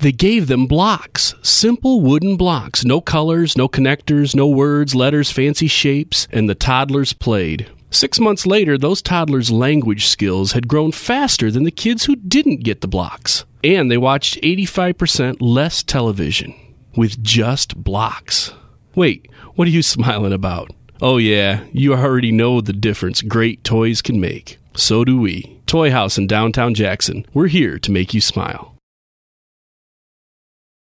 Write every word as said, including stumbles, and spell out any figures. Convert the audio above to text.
They gave them blocks, simple wooden blocks, no colors, no connectors, no words, letters, fancy shapes, and the toddlers played. Six months later, those toddlers' language skills had grown faster than the kids who didn't get the blocks. And they watched eighty-five percent less television with just blocks. Wait, what are you smiling about? Oh yeah, you already know the difference great toys can make. So do we. Toy House in downtown Jackson. We're here to make you smile.